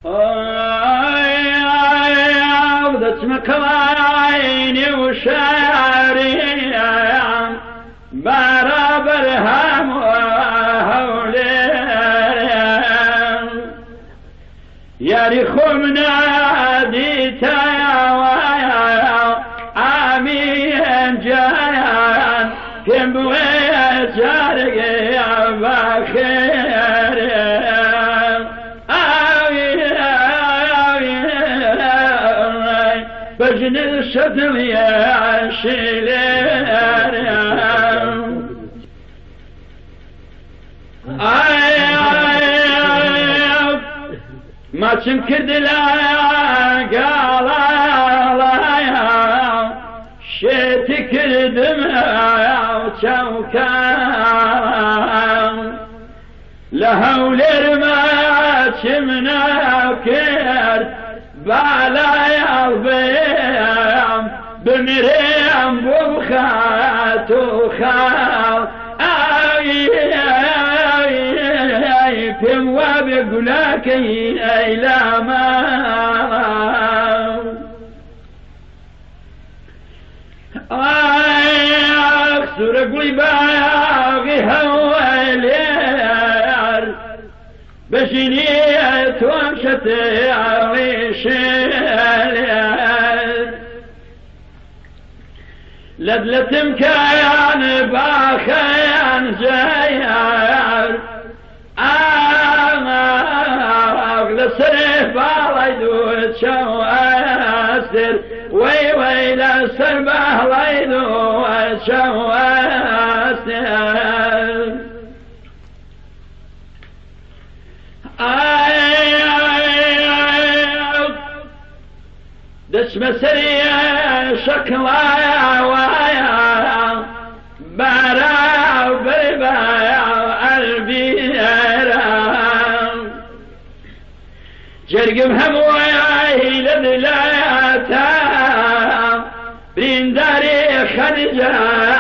دەچمە کەڵاینی و شاریان بەرابەر هەموو هەولێریان یاری خۆم نادیتەوە ئامیان جایان پێم بوێ جارێگە بەخێریان بجن الشتم يا شيلان ما تنكد لا قال لا شيتك الدمع وشوكان لهول ما تمنا كير بالا يالبيم بمريم بوخات وخال اي بيم وبقولك اي لا ما اخسر قلبي باغي هوالير بشنية ومشتي عويشير لدلتم كيان باخيان جاير لسرف بالايدو تشو اسر وي لسر بالايدو تشو اسر دسم سريع شكلا ويا برا بربايا البيرا جرقم هموياي لدلاتا برينداري خدجا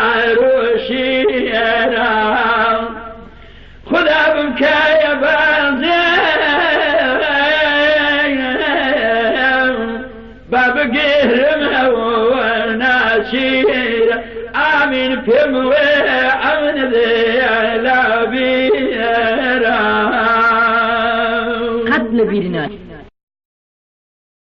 روشيرا خدا بمكايا باب قهرم وناشير آمين بموي أمن ذي لا بيرا قد لبيرنا